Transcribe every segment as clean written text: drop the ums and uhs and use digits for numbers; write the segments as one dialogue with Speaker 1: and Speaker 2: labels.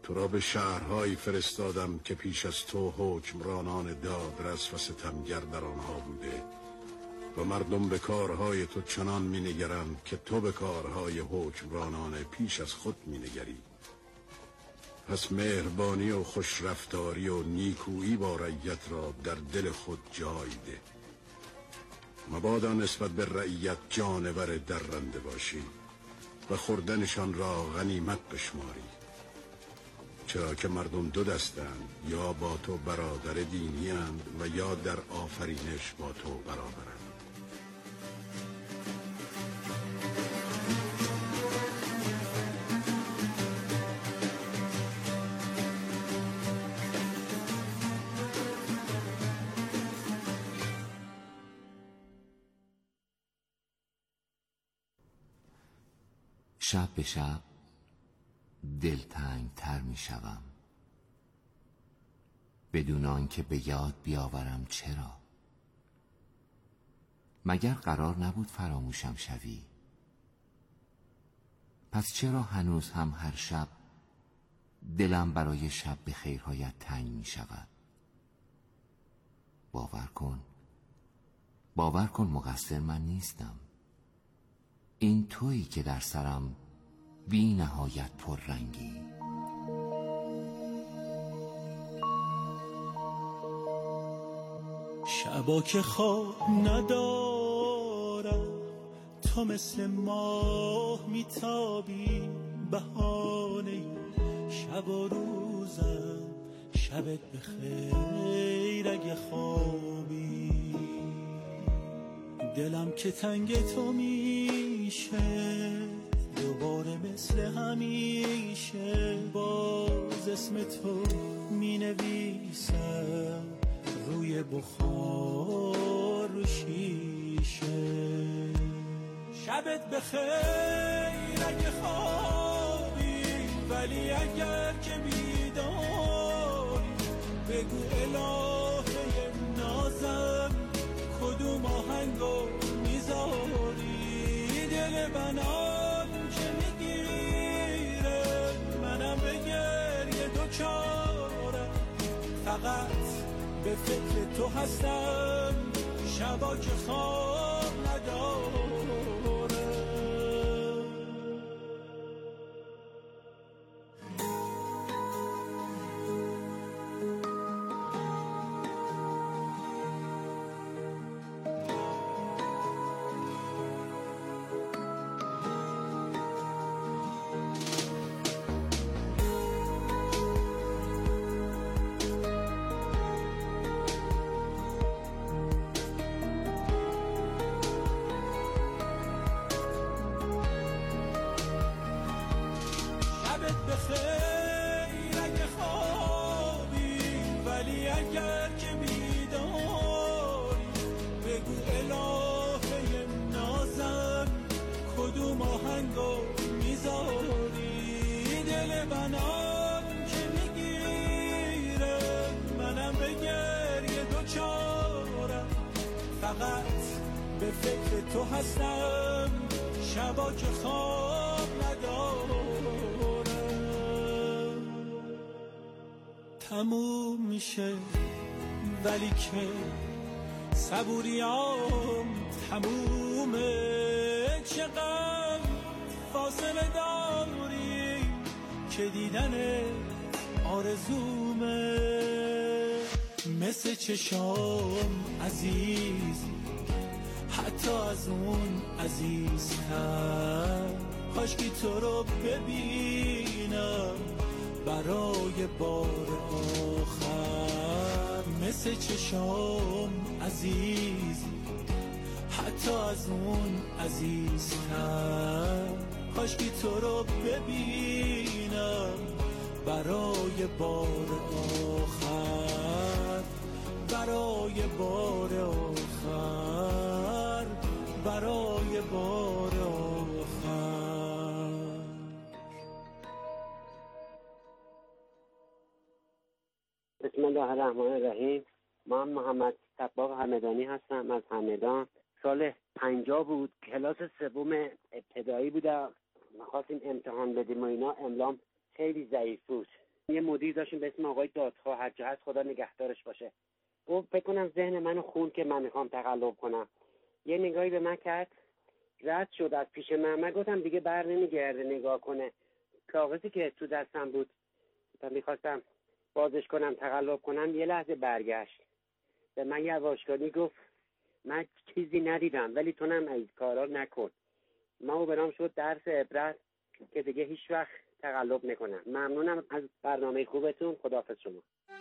Speaker 1: تو را به شهرهایی فرستادم که پیش از تو حکمرانان دادرس و ستمگر در آنها بوده و مردم به کارهای تو چنان می نگرند که تو به کارهای حکمرانان پیش از خود می نگری. پس مهربانی و خوشرفتاری و نیکویی با رعیت را در دل خود جای ده. مبادا نسبت به رعیت جانور درنده باشی و خوردنشان را غنیمت بشماری، چرا که مردم دو دستند، یا با تو برادر دینی اند و یا در آفرینش با تو برابرند.
Speaker 2: شب به شب دلتنگ تر می شوم، بدون آنکه به یاد بیاورم چرا. مگر قرار نبود فراموشم شوی؟ پس چرا هنوز هم هر شب دلم برای شب به خیرهایت تنگ می شود؟ باور کن مقصر من نیستم. این تویی که در سرم بی نهایت پر رنگی.
Speaker 3: شبا که خواب ندارم، تو مثل ماه میتابی، بهانه شب و روزم. شبت بخیر اگه خوابی، دلم که تنگ تو میشه دوباره مثل همیشه. باز اسم تو مینویسم روی بخار رو شیشه. شبت بخیر اگه خوابی، ولی اگر که بیداری بگو الهه نازم کدوم آهنگو میذاری. دل بنام که میگیره منم به گریه دوچارم، فقط به فکر تو هستم شبا که خواب ندارم. بخیر اگه خوابی، ولی اگر که بیداری بگو الهه نازم کدوم آهنگو میذاری. دل منم که میگیره منم به گریه دوچارم، فقط به فکر تو هستم شبا که خواب ندارم. تموم میشه ولی که صبوریام تمومه. چقدر فاصله داری که دیدن آرزومه. مثل چشام عزیزی حتی از اون عزیزتر، کاشکی تو رو ببینم برای بار آخر. مثل چشام عزیزی حتی از اون عزیزتر، کاشکی تو رو ببینم برای بار آخر. برای بار آخر، برای بار آخر.
Speaker 4: بسم الله الرحمن الرحیم. من محمد صباغ همدانی هستم از همدان. سال 50 بود، کلاس سوم ابتدایی بودم، می‌خواستیم امتحان بدیم و اینا. املام خیلی ضعیف بود، یه مدیر داشتیم به اسم آقای دادخواه، هر جهت خدا نگهدارش باشه. گفت فکر کنم ذهن منو خوند که من میخوام تقلب کنم. یه نگاهی به من کرد، رد شد از پیش من گفتم دیگه بر نمیگرده نگاه کنه. کاغذی که تو دستم بود و میخواستم بازش کنم تقلب کنم، یه لحظه برگشت به من یواشکانی گفت من چیزی ندیدم ولی تو هم این کارا نکن. ما برام شد درس عبرت که دیگه هیچ وقت تقلب نکنم. ممنونم از برنامه خوبتون. خداحافظ شما.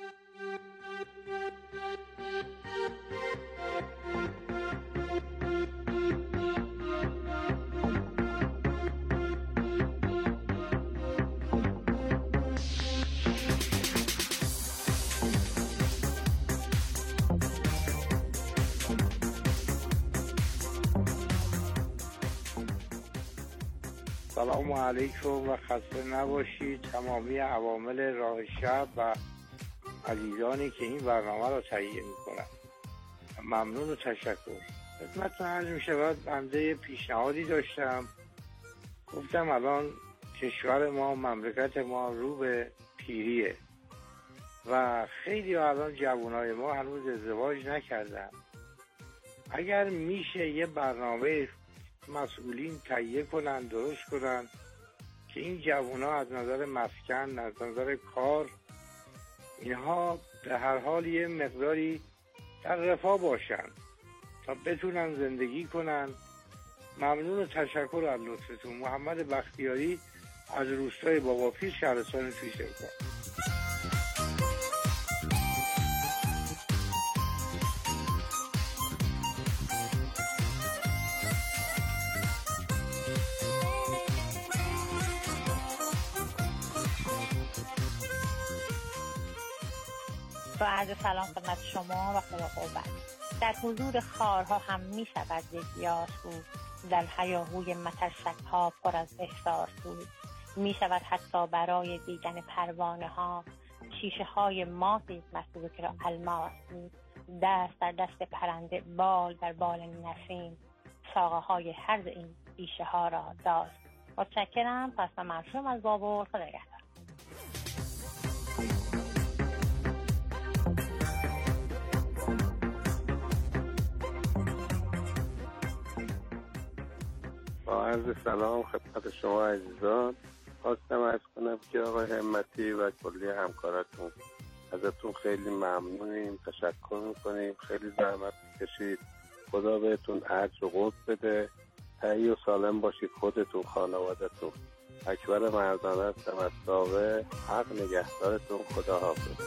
Speaker 5: سلام علیکم و خسته نباشید تمامی عوامل راه شب و عزیزانی که این برنامه را تهیه میکنن. ممنون و تشکر. خدمتتون عرض میشود بنده پیشنهادی داشتم، گفتم الان کشور ما، مملکت ما رو به پیریه و خیلی الان جوانای ما هنوز ازدواج نکردن. اگر میشه یه برنامه مسئولین تهیه کنن، درست کنن که این جوونا از نظر مسکن، از نظر کار، اینها به هر حال یه مقداری در رفاه باشن تا بتونن زندگی کنن. ممنون و تشکر از لطفتون. محمد بختیاری از روستای باباپیر، شهرستان تویسرکان.
Speaker 6: با عرض سلام خدمت شما و خدا قوت. در حضور خارها هم می شود یک یار بود، در هیاهوی مترسک‌ها پر از احساس بود. می شود حتی برای دیدن پروانه ها شیشه های ماهی مسلوک را الماس بود. دست در دست پرنده، بال در بال نسیم، ساقه های هر این شیشه ها را داشت. متشکرم. پس من مرشوم از بابل. خدا نگهدار.
Speaker 7: با عرض سلام خدمت شما عزیزان، خواستم عرض کنم که آقای همتی و کلی همکاراتون ازتون خیلی ممنونیم، تشکر میکنیم، خیلی زحمت کشید. خدا بهتون اجر و قوت بده، حی و سالم باشید خودتون، خانوادتون. اکبر مردانه هستم از ساوه. حق نگهدارتون. خدا حافظ.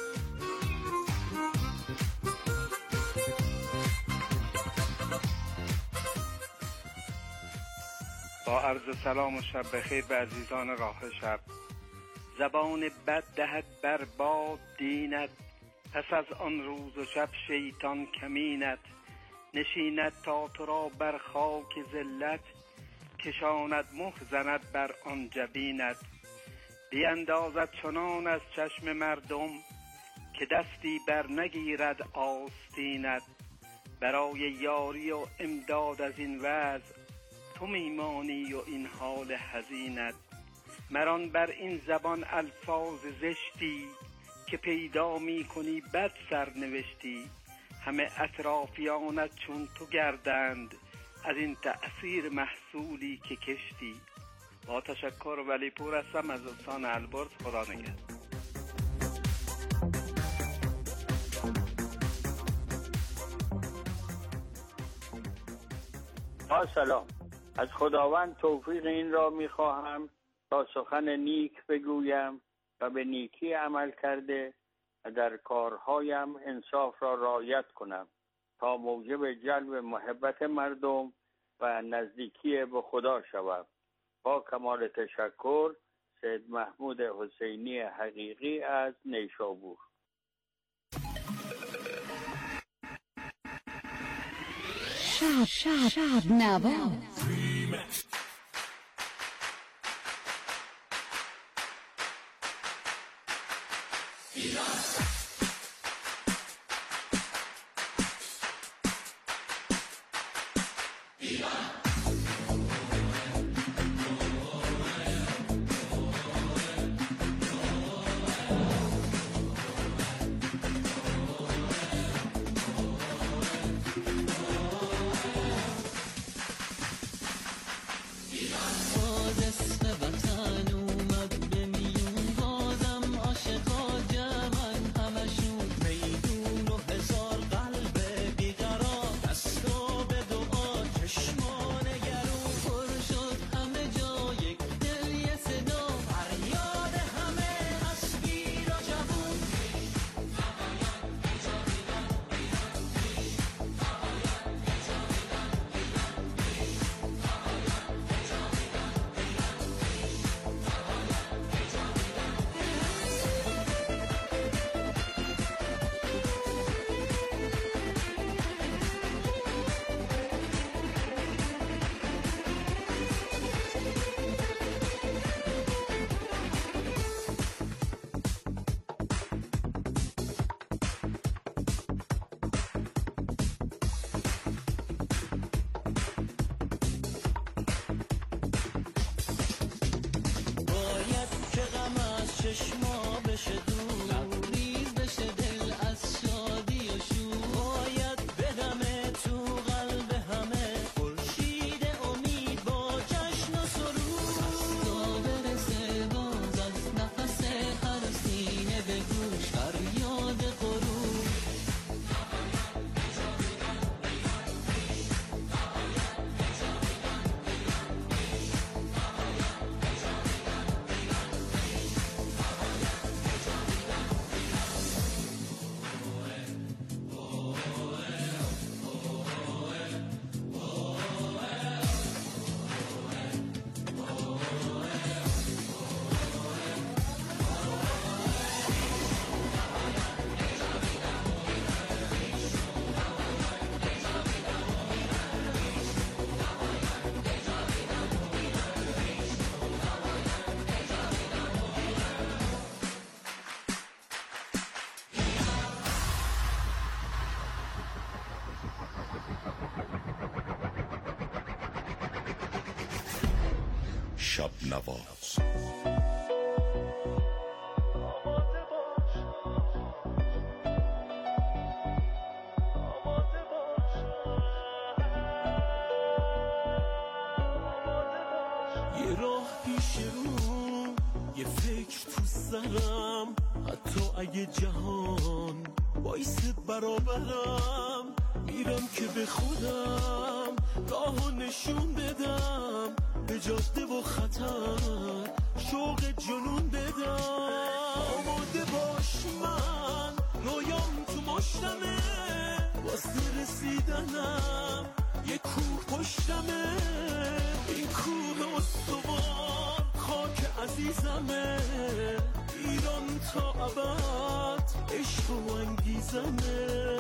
Speaker 8: با عرض سلام و شب بخیر به عزیزان راه شب. زبان بد دهد بر باد دینت، پس از آن روز و شب شیطان کمینت. نشیند تا تو را بر خاک ذلت، کشاند مهر زند بر آن جبینت. بیندازد چنان از چشم مردم، که دستی بر نگیرد آستینت. برای یاری و امداد از این وضع، تو میمانی و این حال حزینت. مران بر این زبان الفاظ زشتی، که پیدا می کنی بد سرنوشتی. همه اطرافیانت چون تو گردند، از این تأثیر محصولی که کشتی. با تشکر. ولی پور هستم از استان البرز. خدا نگهدار.
Speaker 5: سلام. از خداوند توفیق این را می‌خواهم تا سخن نیک بگویم و به نیکی عمل کرده و در کارهایم انصاف را رعایت کنم تا موجب جلب محبت مردم و نزدیکی به خدا شوم. با کمال تشکر، سید محمود حسینی حقیقی از نیشابور.
Speaker 9: شب نواز.
Speaker 3: چشما بشه دور، لبریز بشه دل از شادی و شور، باید بدمه تو قلب همه خورشید امید با جشن و سرور، تا برسه باز از نفس هر سینه به گوش فریاد غرور.
Speaker 10: شب نواز.
Speaker 3: یه راه پیش رو، یه فکر تو سرم، حتی اگه جهان وایسه برابرم، میرم که به خودم راهو نشون بدم، به جاده و خطر شوق جنون بدم. آماده باش من رویام تو مشتمه، واسه رسیدنم یه کوه پشتمه، این کوه استوار خاک عزیزمه، ایران تا ابد عشق و انگیزمه.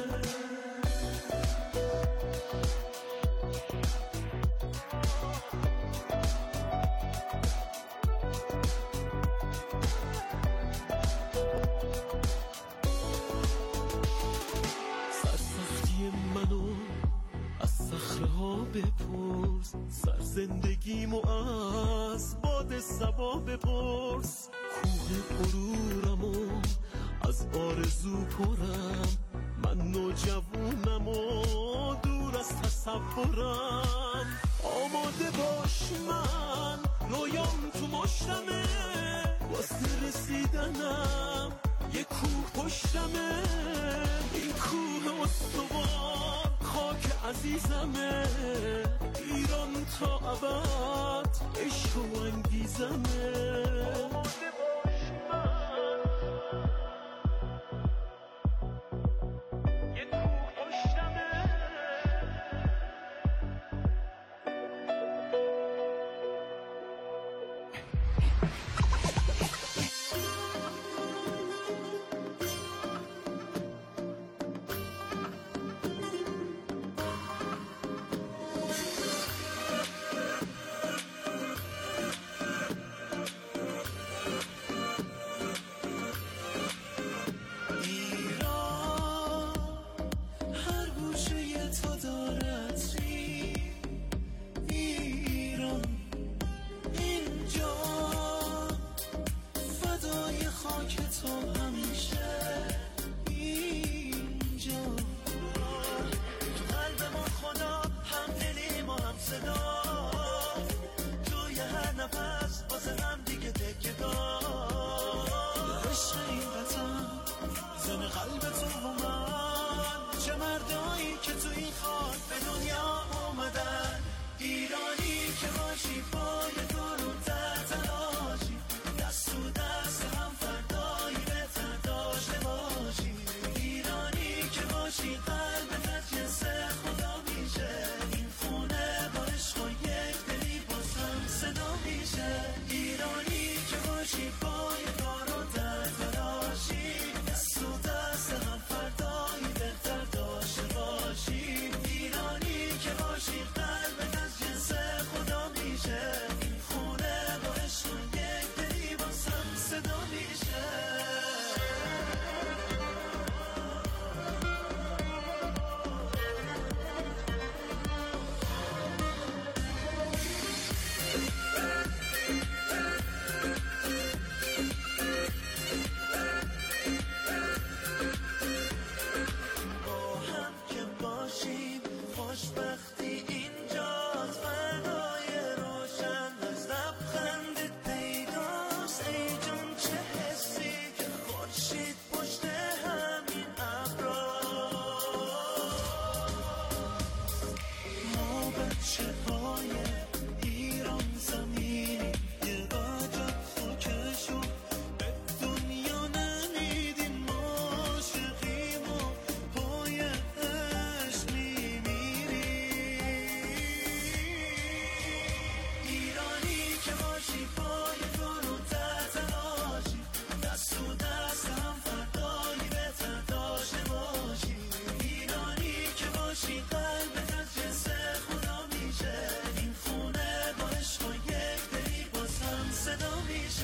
Speaker 3: بپرس سرزندگیمو از باد صبا بپرس، کوه غرورمو از آرزو پرم، من نوجوونمو دور از تصورم. آماده باش من رویام تو مشتمه، واسه رسیدنم یه کوه پشتمه، این کوه استوار خاک عزیزمه، ایران تا ابد عشق و انگیزمه.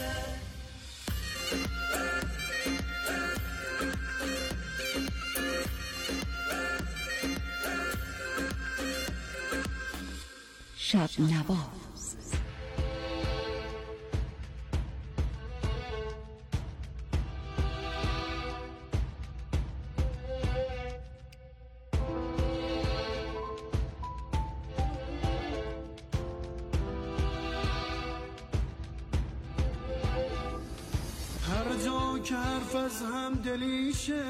Speaker 9: شب نواز.
Speaker 11: هر جا که حرف از هم دلیشه،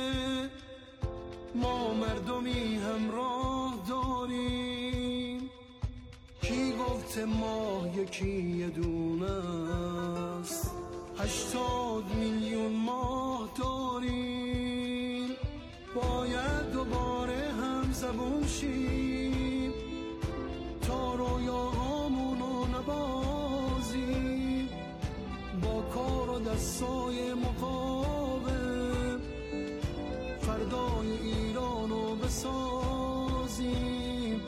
Speaker 11: ما مردمی همراه داریم. کی گفته ما یکی یه دونه است، 80 میلیون ماه داریم. باید دوباره هم زبون شیم تا رویاهامونو نبازیم. با کار و دستای مقاوم فردای ایرانو بسازیم.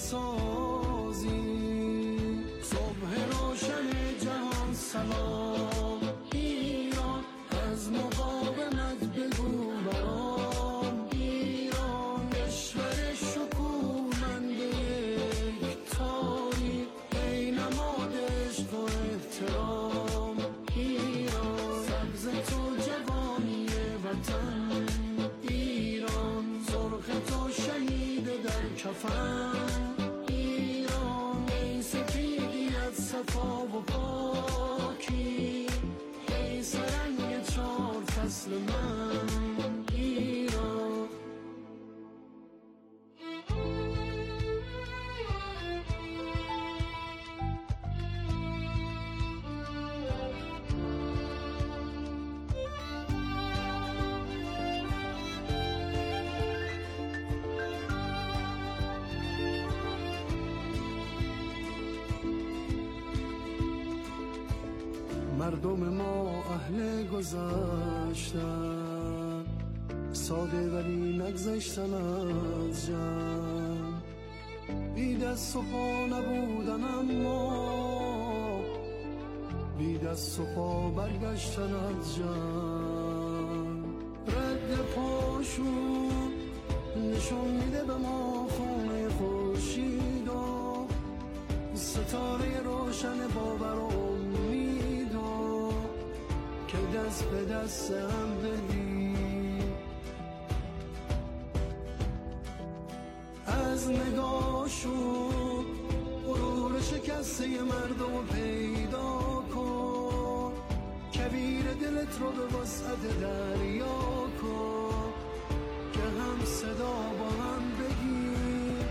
Speaker 11: صبح روشن جهان سلام ایران، از مقاومت بگو برام ایران. کشور شکوهمند یک تاریخ، ای نماد عشق و احترام ایران. سبز تو جوانی وطن ایران، سرخ تو شهید در کفن ایران. ای سپیدیت صفا و پاکی، ای سرنگ 4 فصل من ایران. مردم ما اهل گذشتن، ساده ولی نگذشتن از جنگ. بی دست و پا نبودن اما بی دست و پا برگشتن از جنگ. رد پاشون نشون میده به ما خونه خورشید و ستاره روشن باور و که دست به دست هم بدیم. از نگاهشون غرور شکسته مردم پیدا کن، کویر دلت رو به وسعت دریا کن که هم صدا با هم بگیم.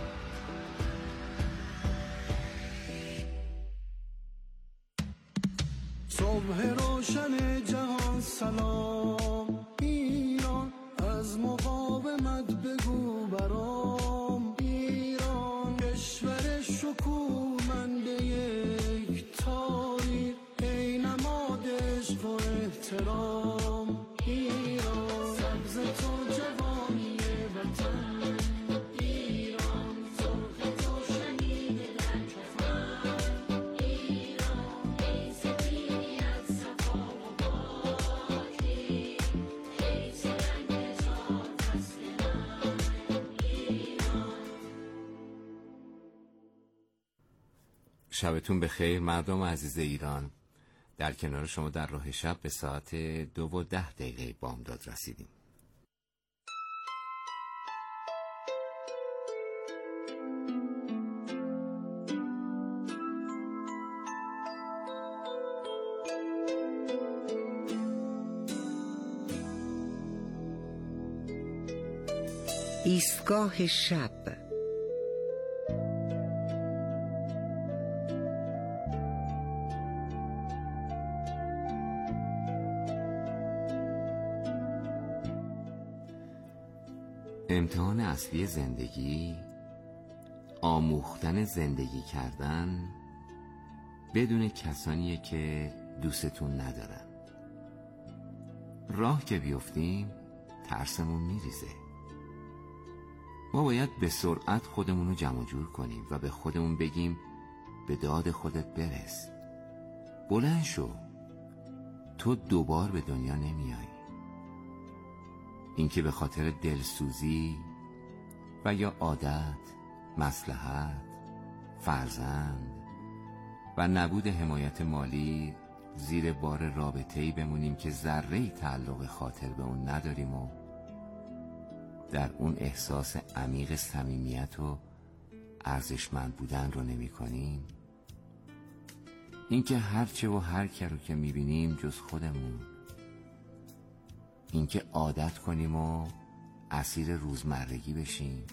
Speaker 11: صبح روشن جهان سلام ایران، از مقاومت بگو برام ایران. کشور شکوهمند یک تاریخ، ای نماد عشق و احترام ایران. سبز تو جوانی وطن ایران، سرخ تو شهید در کفن ایران. ای سپیدیت صفا و پاکی، ای سرنگ 4 فصل من ایران.
Speaker 2: شبتون بخیر مردم عزیز ایران. در کنار شما در راه شب به ساعت 2:10 بامداد رسیدیم.
Speaker 12: ایستگاه شب.
Speaker 2: امتحان اصلی زندگی آموختن زندگی کردن بدون کسانیه که دوستتون ندارن. راه که بیفتیم ترسمون میریزه. ما باید به سرعت خودمون رو جمع جور کنیم و به خودمون بگیم به داد خودت برس. بلند شو، تو دوبار به دنیا نمیایی. اینکه به خاطر دلسوزی و یا عادت، مصلحت، فرزند و نبود حمایت مالی زیر بار رابطه‌ای بمونیم که ذره‌ای تعلق خاطر به اون نداریم و در اون احساس عمیق صمیمیت و ارزشمند بودن رو نمی کنیم. اینکه هرچه و هر که رو که می بینیم جز خودمون، اینکه عادت کنیم و اسیر روزمرگی بشیم،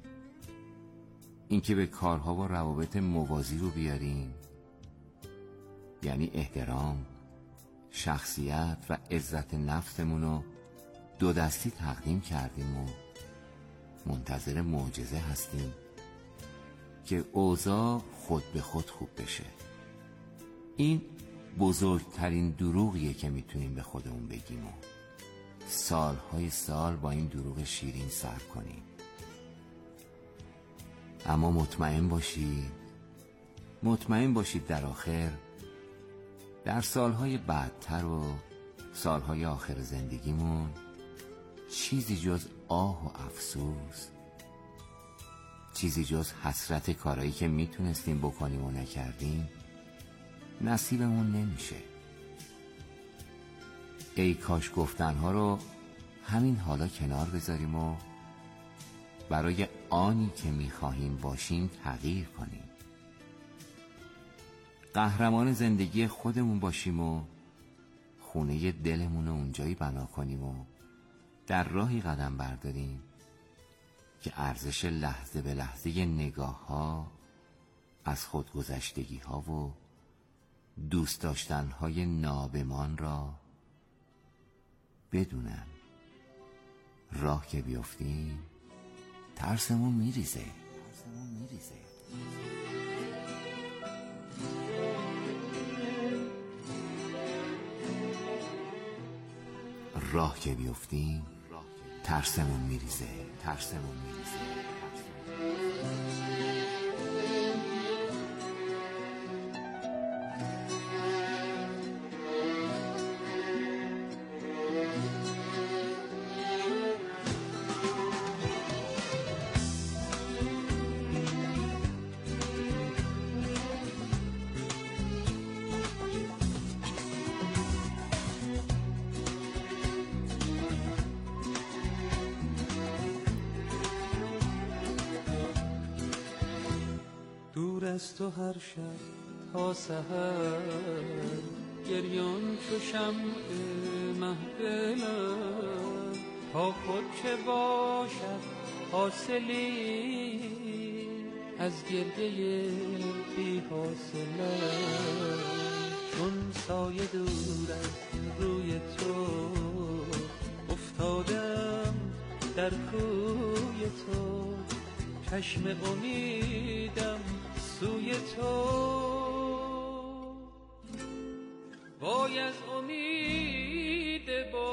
Speaker 2: اینکه به کارها و روابط موازی رو بیاریم، یعنی احترام، شخصیت و عزت نفسمون رو دو دستی تقدیم کردیم و منتظر معجزه هستیم که اوضاع خود به خود خوب بشه. این بزرگترین دروغیه که میتونیم به خودمون بگیم و سالهای سال با این دروغ شیرین سر کنیم. اما مطمئن باشید در آخر، در سالهای بعدتر و سالهای آخر زندگیمون چیزی جز آه و افسوس، چیزی جز حسرت کارایی که میتونستیم بکنیم و نکردیم نصیبمون نمیشه. ای کاش گفتنها رو همین حالا کنار بذاریم و برای آنی که میخواهیم باشیم تغییر کنیم. قهرمان زندگی خودمون باشیم و خونه دلمون رو اونجایی بنا کنیم و در راهی قدم برداریم که ارزش لحظه به لحظه نگاه ها از خودگذشتگی ها و دوست داشتن های نابمان را بدونن. راه که بیفتیم ترسمون میریزه. راه که بیفتیم ترسمون میریزه.
Speaker 3: دور از تو هر شب تا سحر گریان چو شمع محفلم، تا خود چه باشد حاصلی از گریه بی حاصلم. چون سایه دور از روی تو افتادم در کوی تو، چشم امیدم سوی تو. وای از امید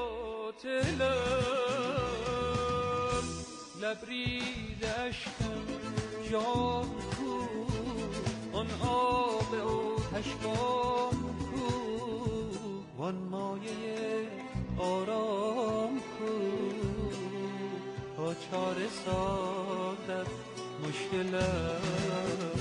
Speaker 3: باطلم، لبریز اشکم جام کو، آن آب آتشبار کو، وان مایه آرام کو، تا چاره سازد مشکلم.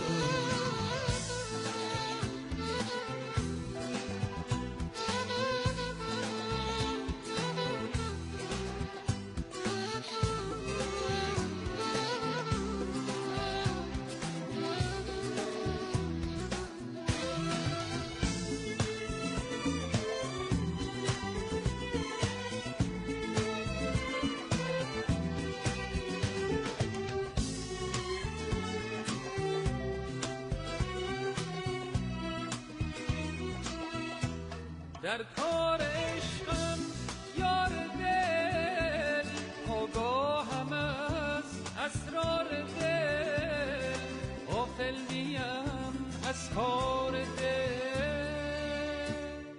Speaker 3: در کار عشقم یار دل، آگاهم از اسرار دل، غافل نیم از کار دل،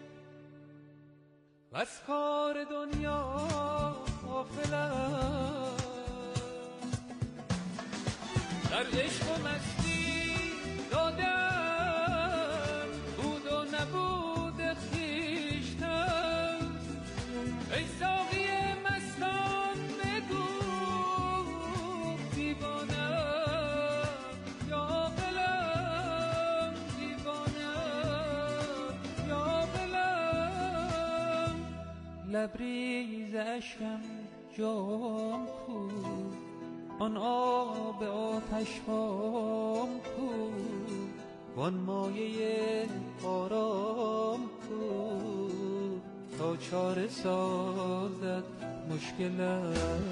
Speaker 3: و از کار دنیا غافلم. در عشق و مستی دادم بود و نبود خویشتن،
Speaker 12: لبریز اشکم جام کو، آن آب آتش بام کو، وان مایه آرام کو، تا چاره سازد مشکلم.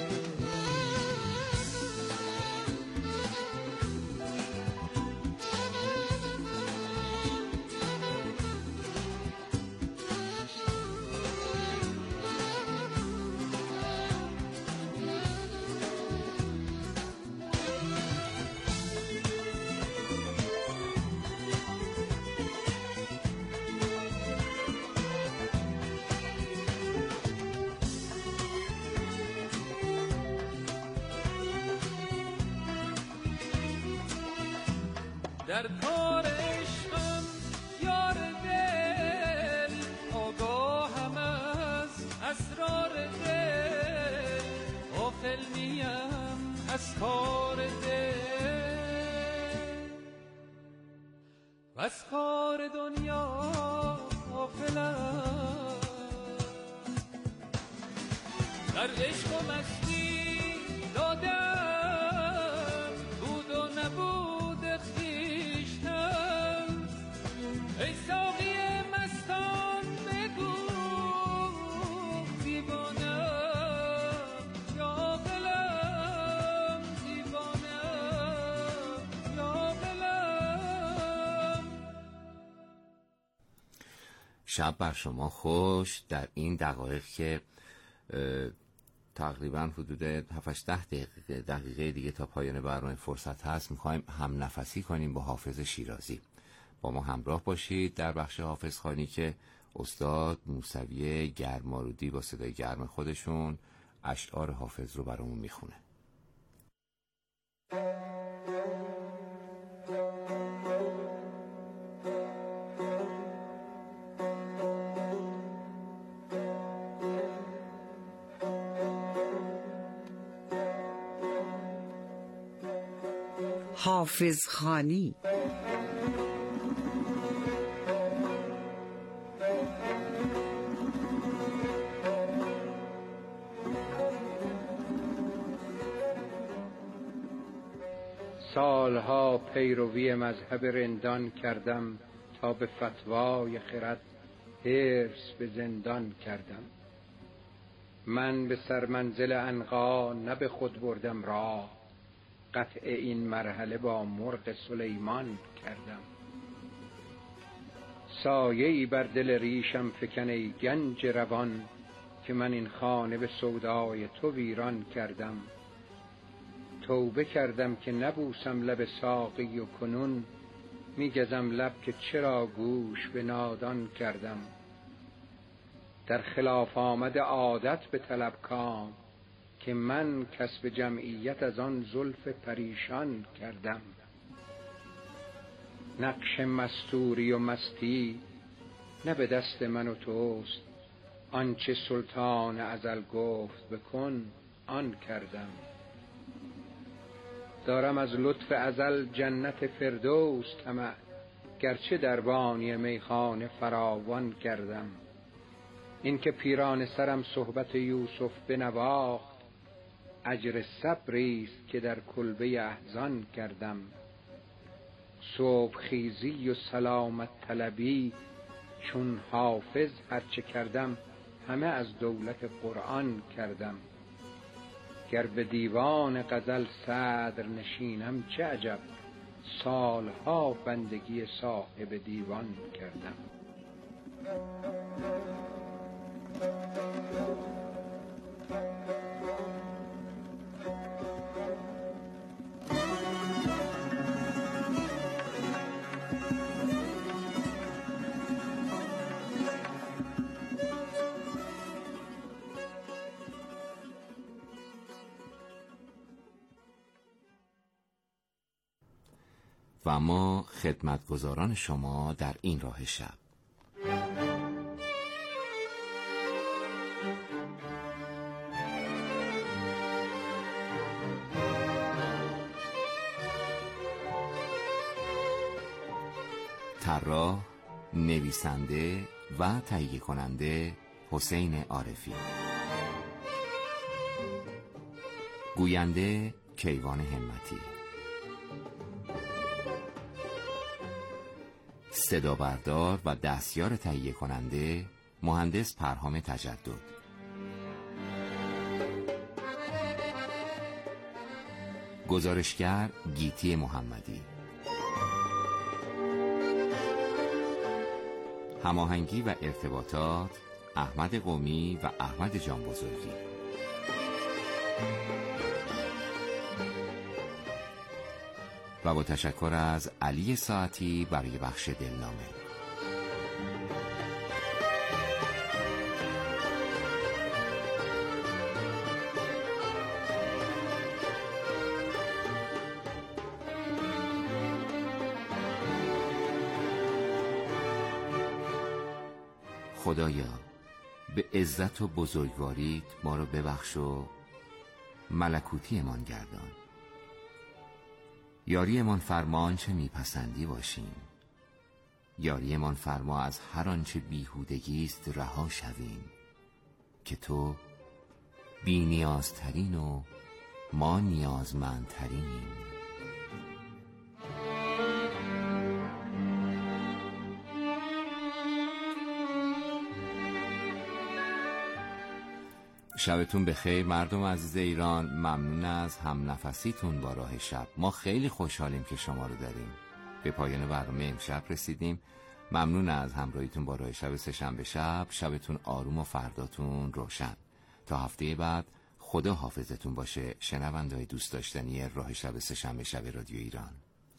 Speaker 12: در کار عشقم یار دل، آگاهم از اسرار دل، غافل نیم از کار دل، و از کار دنیا غافلم. در عشق و مستی دادم بود و نبود خویشتن، ای ساقی مستان بگو دیوانم یا عاقلم، دیوانم یا عاقلم.
Speaker 2: شب بر شما خوش. در این دقایق که تقریبا حدود 7-10 دقیقه دیگه تا پایان برنامه فرصت هست، میخوایم هم نفسی کنیم با حافظ شیرازی. با ما همراه باشید در بخش حافظ خوانی که استاد موسوی گرمارودی با صدای گرم خودشون اشعار حافظ رو برامون میخونه.
Speaker 9: حافظ خوانی.
Speaker 5: سالها پیروی مذهب رندان کردم، تا به فتوای خرد حرص به زندان کردم. من به سرمنزل عنقا نه به خود بردم راه، قطع این مرحله با مرغ سلیمان کردم. سایه‌ای بر دل ریشم فکن ای گنج روان، که من این خانه به سودای تو ویران کردم. توبه کردم که نبوسم لب ساقی و کنون میگزم لب که چرا گوش به نادان کردم. در خلاف آمد عادت به طلب کام، که من کسب جمعیت از آن زلف پریشان کردم. نقش مستوری و مستی نه به دست من و توست، آنچه سلطان ازل گفت بکن آن کردم. دارم از لطف ازل جنت فردوس طمع، گرچه در بانی میخانه فراوان کردم. این که پیران سرم صحبت یوسف بنواخت، اجر صبریست که در کلبه احزان کردم. صبح خیزی و سلامت طلبی چون حافظ هرچه کردم، همه از دولت قرآن کردم. گر به دیوان غزل صدر نشینم چه عجب، سالها بندگی صاحب دیوان کردم.
Speaker 2: و ما خدمتگزاران شما در این راه شب. طراح، نویسنده و تهیه کننده حسین عارفی. گوینده کیوان همتی. صدا بردار و دستیار تهیه کننده مهندس پرهام تجدد. گزارشگر گیتی محمدی. هماهنگی و ارتباطات احمد قومی و احمد جان بزرگی. و با تشکر از علی ساعتی برای بخش دلنامه. خدایا به عزت و بزرگواریت ما رو ببخش و ملکوتی امان گردان. یاری امان فرما آنچه میپسندی باشیم. یاری امان فرما از هر آنچه بیهودگی است رها شویم، که تو بی نیازترین و ما نیازمندترینیم. شبتون بخیر مردم عزیز ایران. ممنون از هم نفسیتون با راه شب. ما خیلی خوشحالیم که شما رو داریم. به پایان برنامه امشب رسیدیم. ممنون از همراهیتون با راه شب سه‌شنبه شب. شبتون آروم و فرداتون روشن. تا هفته بعد خدا حافظتون باشه شنونده‌های دوست داشتنی راه شب سه‌شنبه شب رادیو ایران.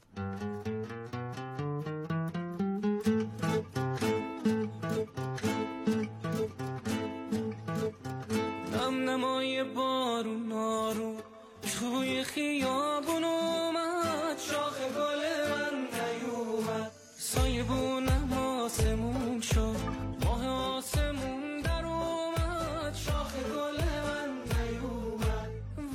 Speaker 3: نمای بارون آروم توی خیابون اومد، شاخ گل من نیومد، سایبونم آسمون شد، ماه آسمون در اومد، شاخ گل من نیومد.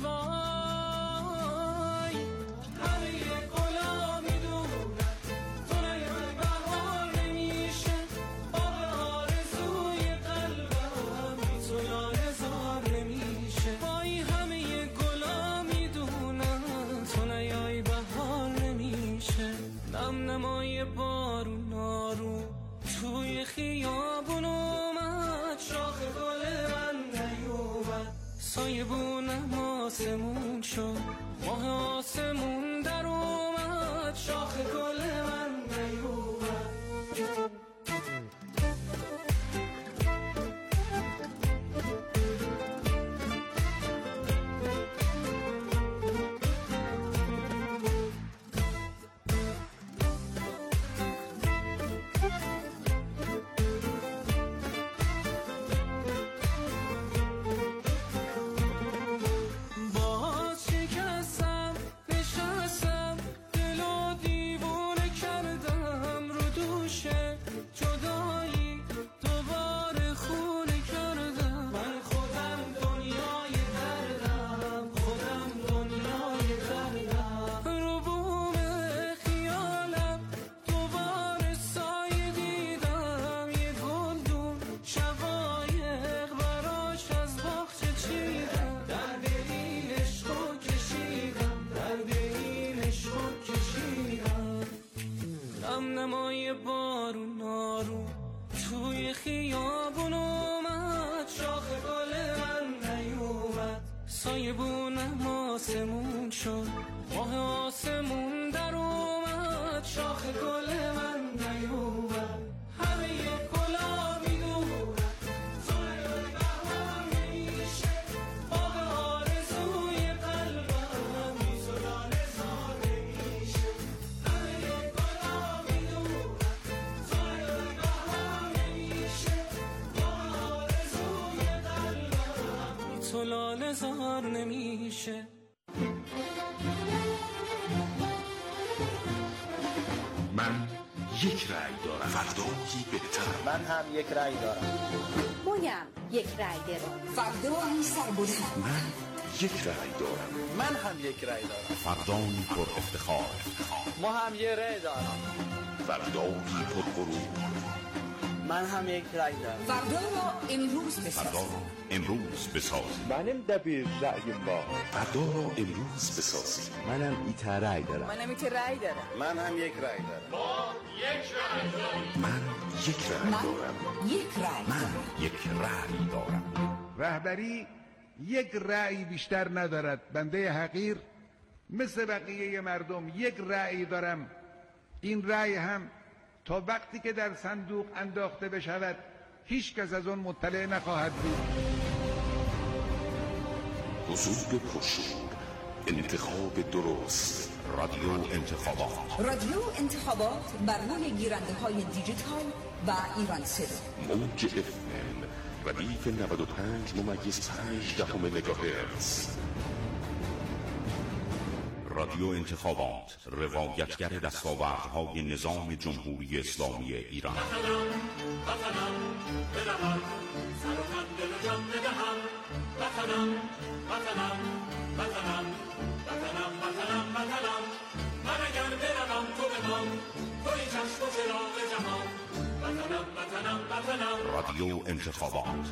Speaker 3: وای همه گلا میدونن تو نیای بهار نمیشه، باغ آرزوی قلبم بی تو لاله‌زار نمیشه. وای همه گلا میدونن تو نیای بهار نمیشه. نمای بارون آروم توی خیابون اومد، شاخ گل من نیومد، سایبونم آسمون شد، ماه آسمون در اومد، شاخ گل من نیومد. نمای بارون آروم توی خیابون اومد، شاخ گل من نیومد، سایبونم آسمون شد، ماه آسمون در اومد، شاخ گل من نیومد. همه گلا میدونن تو نیای بهار نمیشه، باغ آرزوی قلبم بی تو لاله‌زار نمیشه. تو لاله‌زار نمیشه.
Speaker 10: من یک رأی دارم، فردایی بهتر.
Speaker 13: من هم یک رأی دارم.
Speaker 9: بایم یک رأی دارم.
Speaker 14: فردایی سربلند.
Speaker 10: من یک رأی دارم.
Speaker 13: من هم یک رأی دارم.
Speaker 10: فردایی پر افتخار.
Speaker 13: ما هم یک رأی دارم.
Speaker 10: فردایی پر غرور.
Speaker 13: من هم یک رأی دارم.
Speaker 14: فردا را امروز بسازیم.
Speaker 10: فردا را امروز بسازیم.
Speaker 15: منم دبیر رأی با.
Speaker 10: فردا را امروز بسازیم.
Speaker 2: منم ایت رأی دارم.
Speaker 9: منم ایت رأی دارم.
Speaker 7: من هم یک رأی دارم.
Speaker 10: ما یک رأی داریم. من یک رأی دارم.
Speaker 14: من
Speaker 10: یک رأی دارم.
Speaker 16: رهبری یک رأی بیشتر ندارد. بنده حقیر مثل بقیه مردم یک رأی دارم. این رأی هم تا وقتی که در صندوق انداخته بشود هیچ کس از آن مطلع نخواهد بود.
Speaker 10: حضور پرشور، انتخاب درست، رادیو انتخابات.
Speaker 14: رادیو انتخابات بر روی گیرنده های دیجیتال و ایران صدا.
Speaker 10: موج FM ردیف 95.5 مگاهرتز. رادیو انتخابات، روایتگر دستاوردهای نظام جمهوری اسلامی ایران. رادیو انتخابات.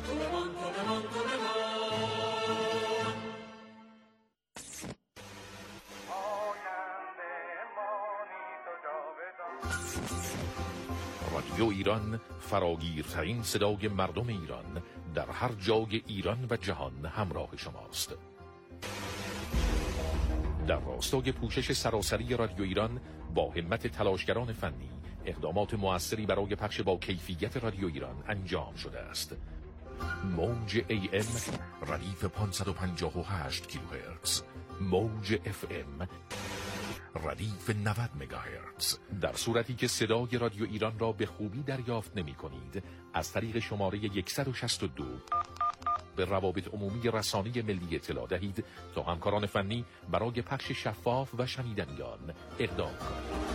Speaker 17: رادیو ایران فراگیرترین صدای مردم ایران در هر جای ایران و جهان همراه شماست. در راستای پوشش سراسری رادیو ایران با همت تلاشگران فنی اقدامات مؤثری برای پخش با کیفیت رادیو ایران انجام شده است. موج AM ردیف 558 کیلوهرتز، موج FM ردیف 90 مگاهرتز. در صورتی که صدای رادیو ایران را به خوبی دریافت نمی کنید، از طریق شماره 162 به روابط عمومی رسانه ملی اطلاع دهید تا همکاران فنی برای پخش شفاف و شنیدنی آن اقدام کنند.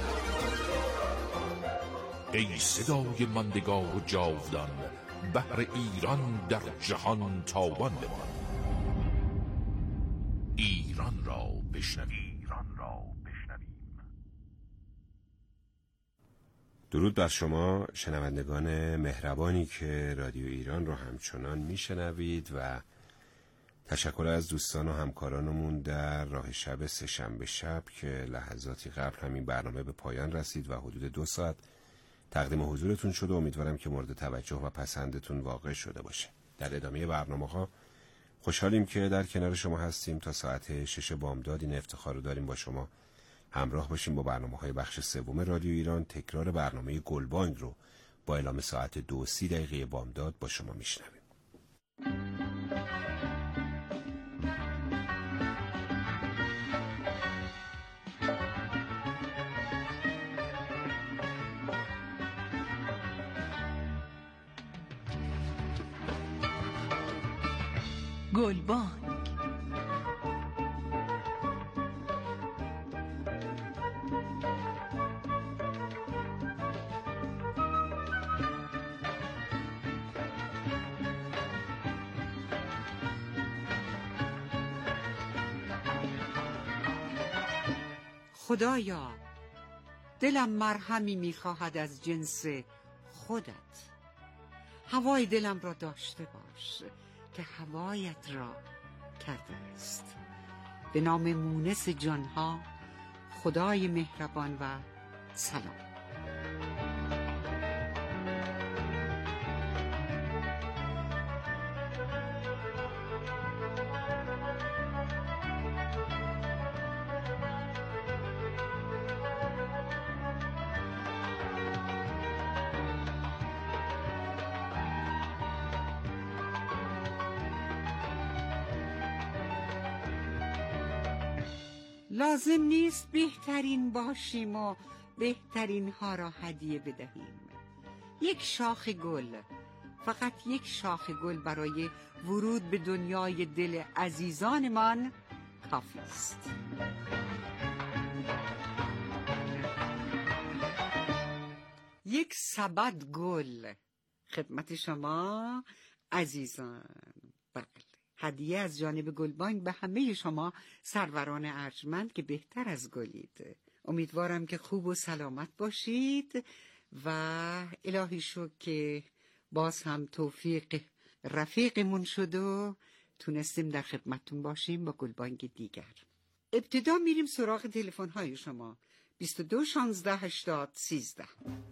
Speaker 17: ای صدای ماندگار و جاودان، بهر ایران در جهان تابان بمان. ایران را بشنویم.
Speaker 18: درود بر شما شنوندگان مهربانی که رادیو ایران رو همچنان میشنوید و تشکر از دوستان و همکارانمون در راه شب سه‌شنبه شب که لحظاتی قبل همین برنامه به پایان رسید و حدود 2 ساعت تقدیم حضورتون شد و امیدوارم که مورد توجه و پسندتون واقع شده باشه. در ادامه برنامه‌ها خوشحالیم که در کنار شما هستیم تا ساعت 6 بامداد. این افتخار رو داریم با شما همراه باشیم با برنامه‌های بخش سوم رادیو ایران. تکرار برنامه گلبانگ رو با اعلام ساعت 2:30 بامداد با شما میشنویم.
Speaker 9: گلبانگ.
Speaker 19: خدایا، دلم مرهمی میخواهد از جنس خودت. هوای دلم را داشته باش که هوایت را کرده است. به نام مونس جانها، خدای مهربان و سلام. لازم نیست بهترین باشیم و بهترین ها را هدیه بدهیم. یک شاخ گل، فقط یک شاخ گل برای ورود به دنیای دل عزیزانمان کافی است. یک سبد گل خدمت شما عزیزان. بله، هدیه از جانب گلبانگ به همه شما سروران ارجمند که بهتر از گلید. امیدوارم که خوب و سلامت باشید و الهی شکر که باز هم توفیق رفیقمون شد و تونستیم در خدمتتون باشیم با گلبانگ دیگر. ابتدا میریم سراغ تلفن های شما 22 16 80 13.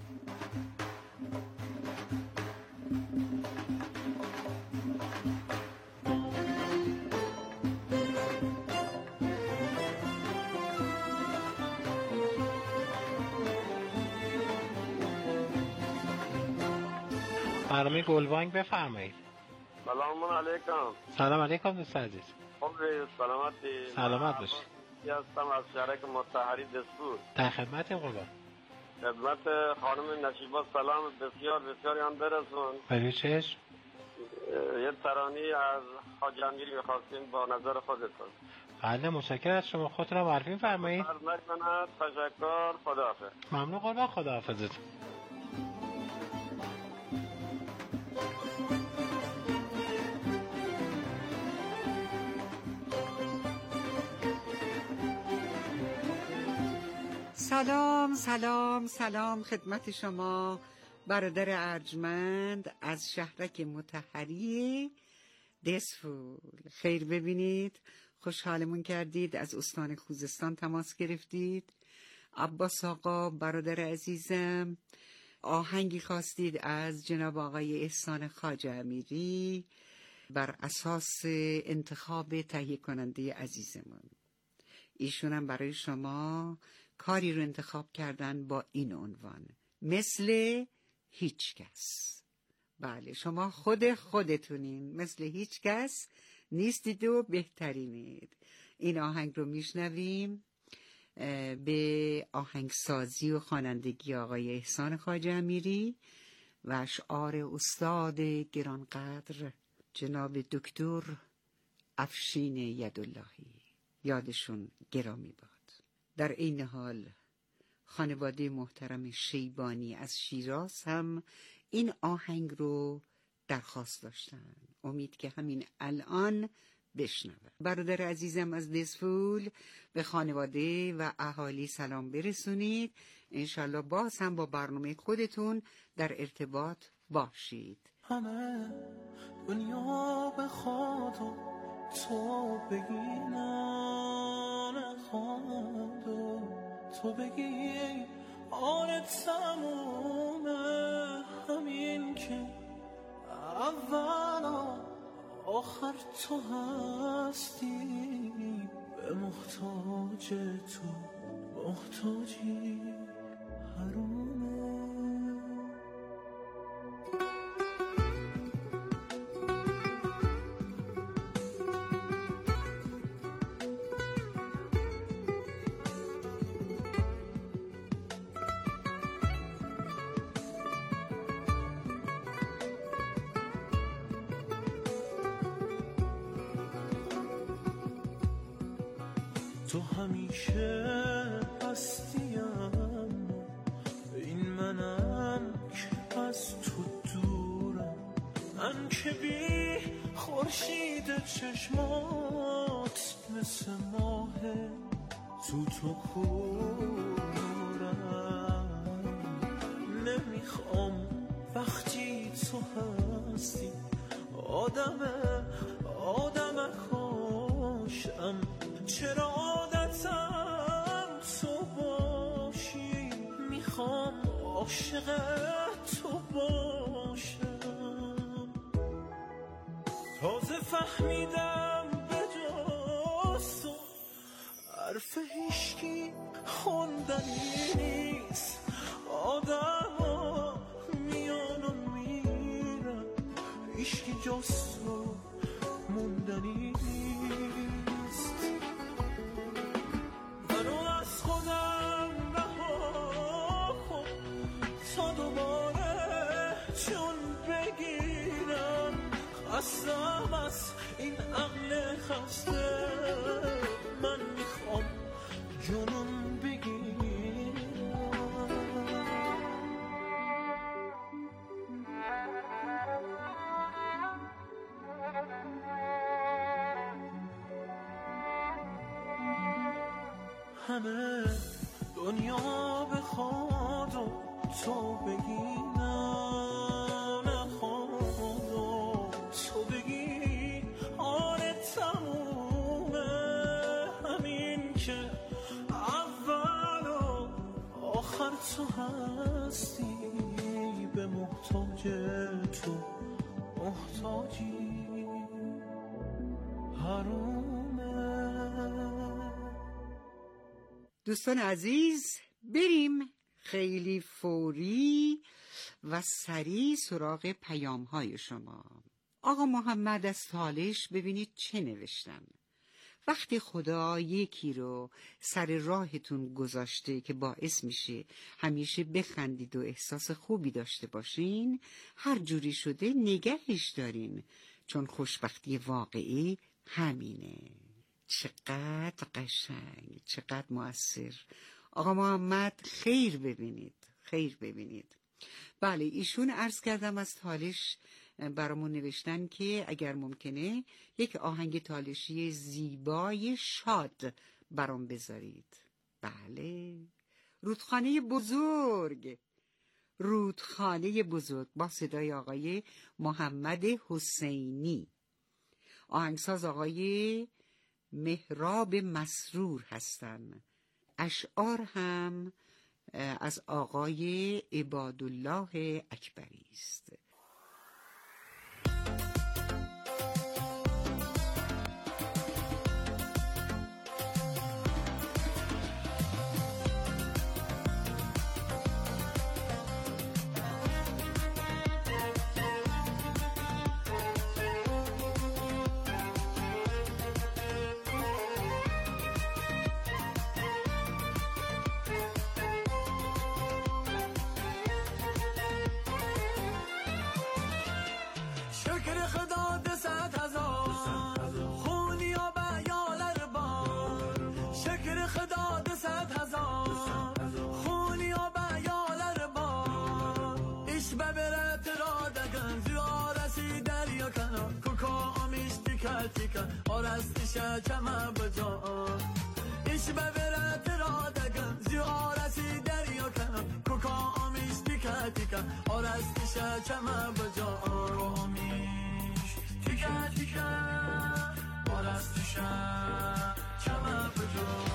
Speaker 20: برنامه گلبانگ بفرمایید.
Speaker 21: سلام علیکم.
Speaker 20: سلام علیکم دوست عزیز.
Speaker 21: خوبی؟ سلامتی؟
Speaker 20: سلامت باشید.
Speaker 21: هستم از شهرک مطهری دسپور.
Speaker 20: در خدمت قربان.
Speaker 21: خدمت خانم نشیبا سلام بسیار بسیاری هم برسون.
Speaker 20: برای چشم؟
Speaker 21: یه ترانی از حاج امیری میخواستیم با نظر خودتون.
Speaker 20: بله متشکرم از شما. خودتون رو معرفی فرمایید.
Speaker 21: تشکر. خداحافظ.
Speaker 20: ممنون قربان. خداحافظت.
Speaker 19: سلام سلام سلام خدمت شما برادر ارجمند از شهرک مطهری دسفول. خیر ببینید، خوشحالمون کردید، از استان خوزستان تماس گرفتید. عباس آقا برادر عزیزم آهنگی خواستید از جناب آقای احسان خواجه امیری بر اساس انتخاب تهیه کننده عزیزمون. ایشون هم برای شما کاری رو انتخاب کردن با این عنوان: مثل هیچ کس. بله شما خودتونین، مثل هیچ کس نیستید و بهترینید. این آهنگ رو میشنویم به آهنگسازی و خوانندگی آقای احسان خواجه امیری و اشعار استاد گرانقدر جناب دکتر افشین یداللهی، یادشون گرامی باد. در این حال خانواده محترم شیبانی از شیراز هم این آهنگ رو درخواست داشتن. امید که همین الان بشنون. برادر عزیزم از دسفول به خانواده و اهالی سلام برسونید. انشالله باز هم با برنامه خودتون در ارتباط باشید.
Speaker 3: همه دنیا بخواد و تو بگی نه نخواد و تو بگی آره تمومه، همین که اول آخر تو هستی، به محتاج تو محتاجی حرومه. تو همیشه هستیم، این منم که از تو دورم، من که بی خورشید چشمات مثل ماه تو کورم. نمیخوام وقتی تو هستی آدم خوشم، چرا عادتم تو باشی، میخوام عاشق تو باشم. تازه فهمیدم به جز تو حرف هیشکی خوندنی نیست، آدم ها میان و میرن، هیشکی جز تو موندنی نیست. منو از خودم رها کن تا دوباره چون بگیرم، خستم از این عقل خسته، من میخوام جنون بگیرم. همه دنیا بخواد و تو بگی نه نخواد تو هستی به محتاج تو محتاجی حرومه.
Speaker 19: دوستان عزیز، بریم خیلی فوری و سریع سراغ پیام های شما. آقا محمد از تالش ببینید چه نوشتن. وقتی خدا یکی رو سر راهتون گذاشته که باعث میشه همیشه بخندید و احساس خوبی داشته باشین، هر جوری شده نگهش دارین، چون خوشبختی واقعی همینه. چقدر قشنگ، چقدر مؤثر. آقا محمد خیر ببینید، خیر ببینید. بله، ایشون عرض کردم از تالش برامون نوشتن که اگر ممکنه یک آهنگ تالشی زیبای شاد برام بذارید. بله، رودخانه بزرگ، رودخانه بزرگ با صدای آقای محمد حسینی. آهنگساز آقای مهراب مسرور هستن. اشعار هم از آقای عبادالله اکبری است.
Speaker 3: آرستش چما بجا ایش ببرت را دگم زیارتی دریا کنم کوکا آمیش تیکا تیکا آرستش چما بجا آمیش تیکا تیکا آرستش چما بجا.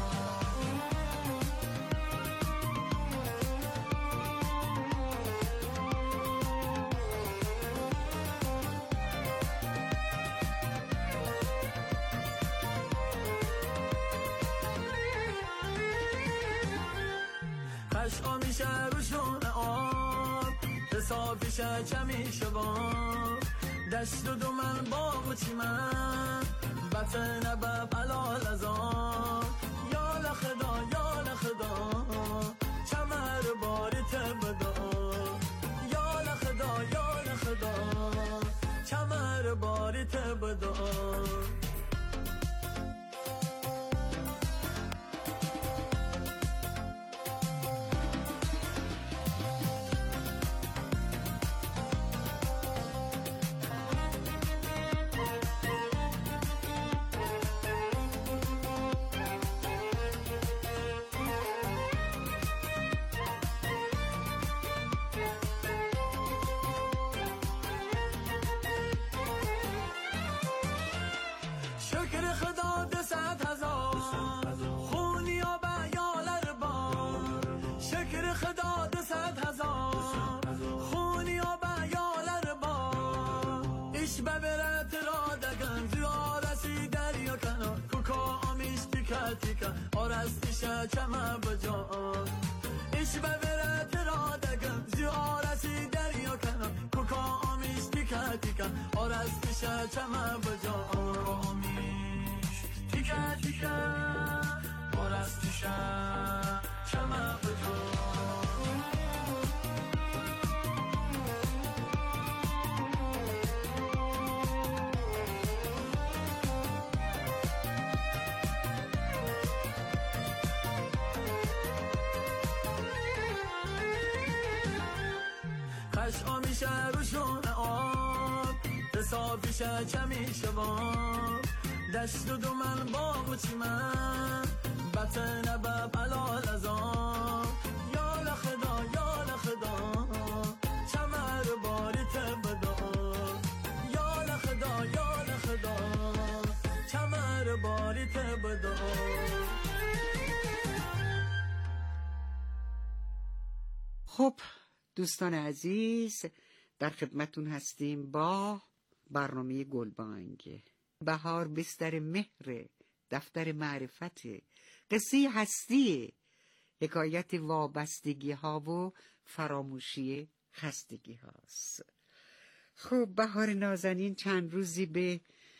Speaker 3: عشقا میشه روشون آب حسابیشه چمی شباب دشت و دومن باغ و چیمن بطن بب علال ازان یا لخدا یا لخدا چمر باریت بدا یا لخدا یا لخدا چمر باریت بدا. آرستش چما بجا ایش ببرت را دگم زیارتی دریا کنم کوکا آمیش تیکا تیکا آرستش چما بجا آمیش تیکا تیکا آرستش چما بجا. عشقا میشه روشون آب حسابیشه چمی شباب دشت و دومن باغ و چیمن بطن بب علال ازان یا لخدا یا لخدا چمر باریت بدا یا لخدا یا لخدا چمر باریت بدا.
Speaker 19: خب دوستان عزیز، در خدمتون هستیم با برنامه گلبانگ. بهار بستر مهر، دفتر معرفت، قصه هستی، حکایت وابستگی ها و فراموشی خستگی هاست. خب بهار نازنین چند روزی به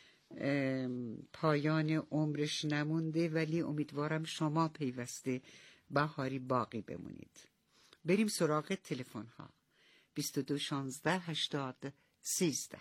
Speaker 19: پایان عمرش نمونده، ولی امیدوارم شما پیوسته بهاری باقی بمونید. بریم سراغ تلفن ها. 22 16 80 13.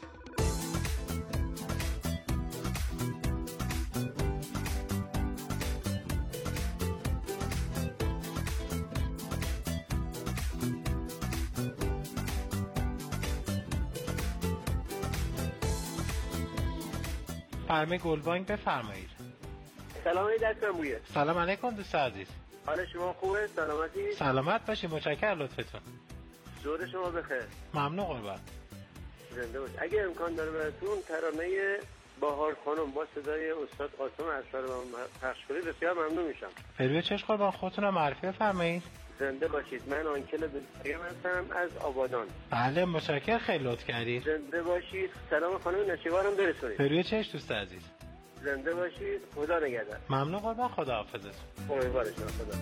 Speaker 20: فرمه گلبانگ بفرمایید.
Speaker 21: سلام دکتر مویه.
Speaker 20: سلام علیکم دوست عزیز.
Speaker 21: حال شما خوبه؟ سلامتی؟
Speaker 20: سلامت باشی، متشکرم لطفتون.
Speaker 21: زور شما بخیر.
Speaker 20: ممنون قربان.
Speaker 21: زنده باش. اگه امکان داره براتون ترانه بهار خانم با صدای استاد قاسم اصغر رو پخش کنید بسیار ممنون میشم.
Speaker 20: فریبه چش قربان، خودتونم معرفی بفرمایید.
Speaker 21: زنده باشید. من آنکل بسیار هستم از آبادان.
Speaker 20: بله متشکرم، خیلی لطف کردید.
Speaker 21: زنده باشید. سلام خانم نشیوارم برسونید.
Speaker 20: فریبه چش دوست عزیز.
Speaker 21: زنده باشید. خدا نگهدار.
Speaker 20: ممنون قربان، خدا حافظتون.
Speaker 21: امیدوار شما. خدا.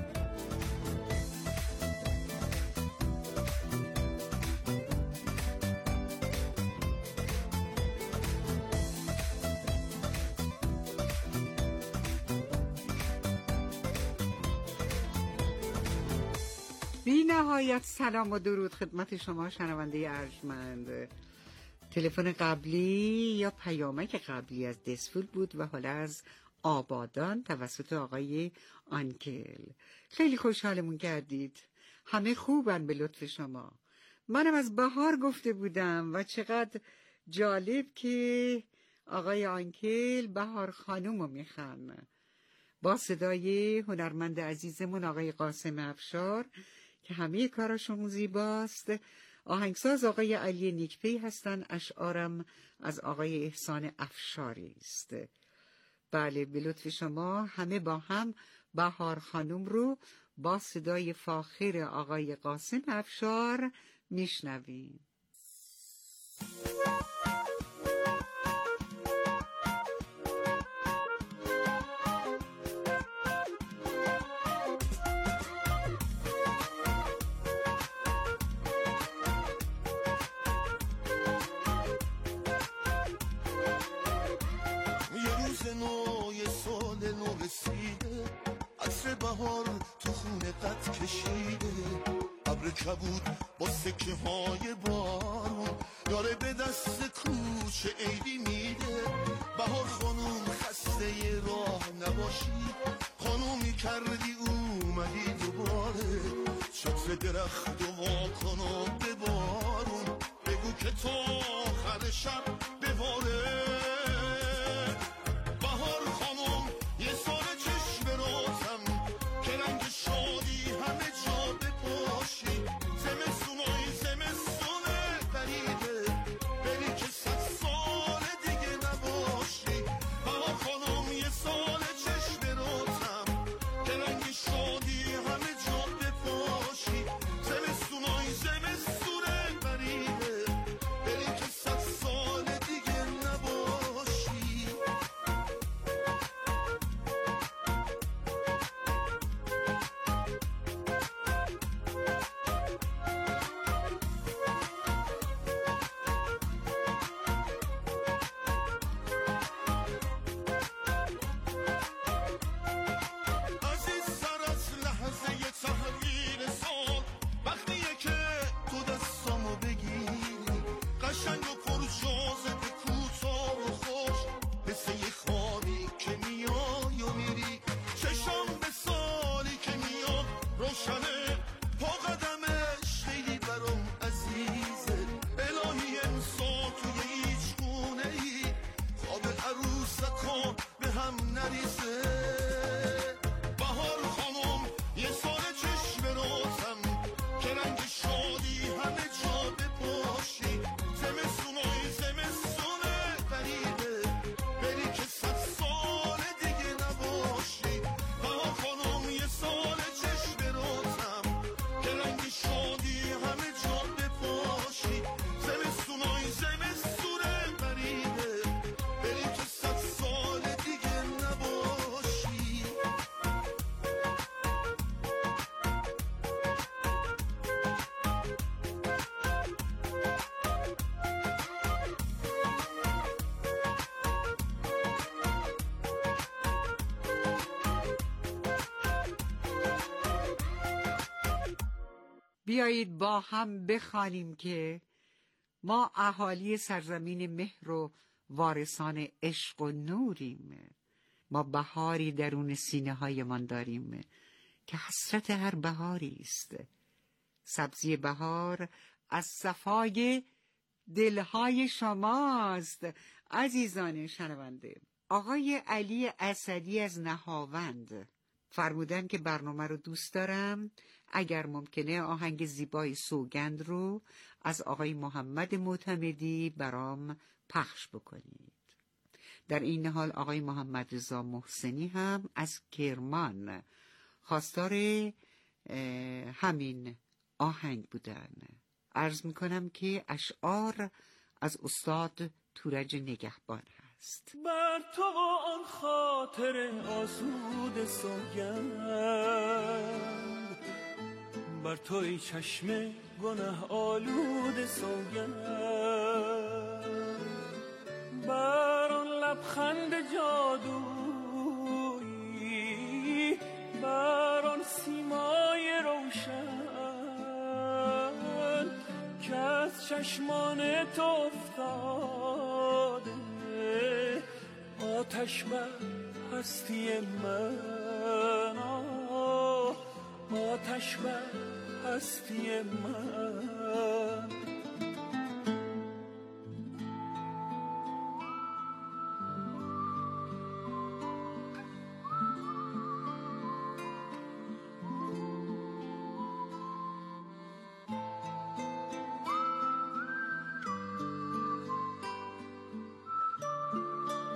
Speaker 19: بی نهایت سلام و درود خدمت شما شنونده ارجمند. تلفن قبلی یا پیامک قبلی از دسفول بود و حالا از آبادان توسط آقای آنکل. خیلی خوشحالمون کردید. همه خوبن به لطف شما. منم از بهار گفته بودم و چقدر جالب که آقای آنکل بهار خانوم رو میخوان. با صدای هنرمند عزیزمون آقای قاسم افشار که همه کاراشون زیباست. آهنگساز آقای علی نیکپی هستن. اشعارم از آقای احسان افشاری است. بله به لطف شما همه با هم بهار خانم رو با صدای فاخر آقای قاسم افشار میشنویم.
Speaker 1: عطر بهار تو خونه قد کشیده، ابر کبود با سکه های بارون داره به دست کوچه عیدی میده. بهار خانوم خسته راه نباشی، خانومی کردی اومدی دوباره. چتر درخت و واکن و ببارون، بگو که تا آخر شب بباره.
Speaker 19: بیایید با هم بخوانیم که ما اهالی سرزمین مهر و وارثان عشق و نوریم. ما بهاری درون سینه هایمان داریم که حسرت هر بهاری است. سبزی بهار از صفای دلهای شماست. عزیزان شنونده، آقای علی اسدی از نهاوند فرمودن که برنامه رو دوست دارم، اگر ممکنه آهنگ زیبای سوگند رو از آقای محمد معتمدی برام پخش بکنید. در این حال آقای محمد رضا محسنی هم از کرمان خواستار همین آهنگ بودن. عرض میکنم که اشعار از استاد تورج نگهبان هست.
Speaker 3: بر تو و آن خاطر آسود سوگند، بر تو ای چشم گناه آلود سوگند، بر آن لبخند جادویی، بر آن سیمای روشن که از چشمان تو افتاده، آتش بر هستی من، آتش بر هستی من.